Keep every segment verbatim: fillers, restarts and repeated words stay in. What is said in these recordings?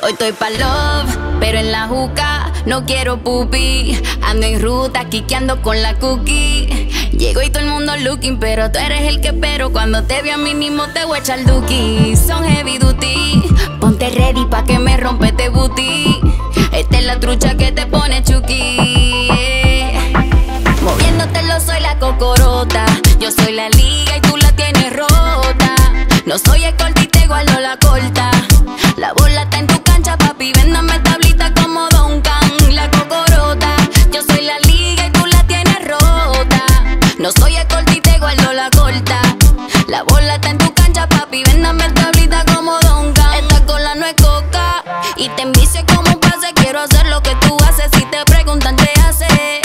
Hoy estoy pa' love, pero en la juca no quiero pupi. Ando en ruta, quiqueando con la cookie. Llego y todo el mundo looking, pero tú eres el que espero. Cuando te veo mínimo te voy a echar duki. Son heavy duty, ponte ready pa' que me rompe este booty. Esta es la trucha que te pone chuki, yeah. Moviéndotelo soy la cocorota. Yo soy la liga y tú la tienes rota. No soy escolta y te guardo la corta. La bola está en tu cancha, papi, véndame tablita como Duncan. La cocorota, yo soy la liga y tú la tienes rota. No soy escolta y te guardo la corta. La bola está en tu cancha, papi, véndame tablita como Duncan. Esta cola no es coca y te envicio como un pase. Quiero hacer lo que tú haces, si te preguntan te hace.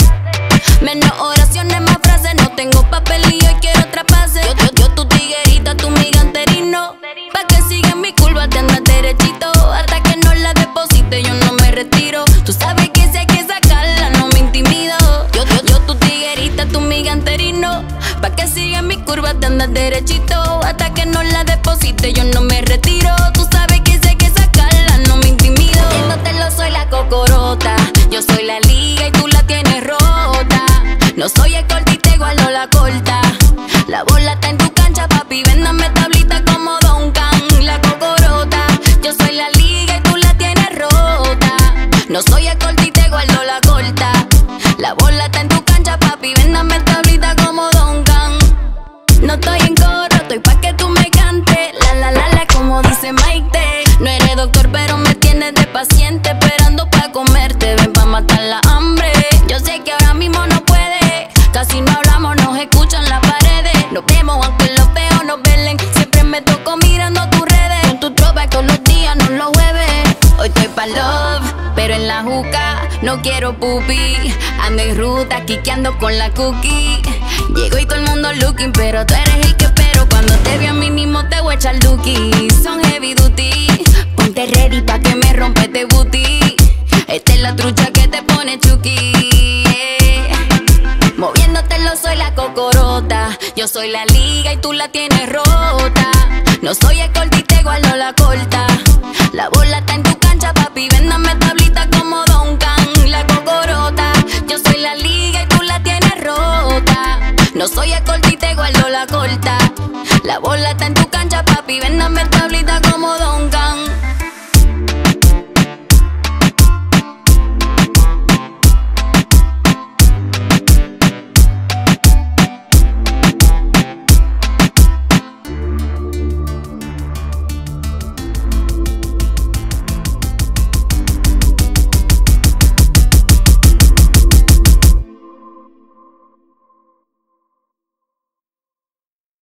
Menos oraciones, más frases, no tengo papel y hoy quiero traspase. Yo, yo, yo tu tiguerita, tu miganterino. Pa' que siga en mi curva, te andas derechito. Hasta que no la deposite, yo no me retiro. Tú sabes que si hay que sacarla, no me intimido. Yo, yo, yo tu tiguerita, tu miganterino. Pa' que siga en mi curva, te andas derechito. Hasta que no la deposite, yo no me retiro. Tú sabes que si hay que sacarla, no me intimido. Viéndotelo soy la cocorota. Yo soy la liga y tú la tienes rota. No soy escolta y te guardo la corta. La bola está en tu cancha, papi, véndame tablita como Duncan. La cocorota, yo soy la liga y tú la tienes rota. No soy escolta y te guardo la corta. La bola está en tu cancha, papi, véndame tablita como Duncan. No estoy en coro, estoy pa' que tú me cantes. La la la la, como dice Maite. No eres doctor, pero me tienes de paciente, esperando pa' comerte. Ven pa' matar la hambre. Yo sé que ahora mismo no puede. Casi no hablamos, nos escuchan las paredes. Nos vemos aunque los feos nos velen. Siempre me toco mirando tus redes. Con tu tropa todos los días, no los jueves. Hoy estoy pa' love, pero en la juca no quiero pupi. Ando en ruta, quiqueando con la cookie. Llego y todo el mundo looking, pero tú eres el que espero. Cuando te veo mínimo te voy a echar duki. Son heavy duty, ponte ready pa' que me rompe este booty. Esta es la trucha que te pone chuki, yeah. Moviéndotelo soy la cocorota. Yo soy la liga y tú la tienes rota. No soy escolta y te guardo la corta. La bola está en tu cancha, papi, véndame tablita como Duncan. La cocorota, yo soy la liga y tú la tienes rota. No soy escolta y te guardo la corta. La bola está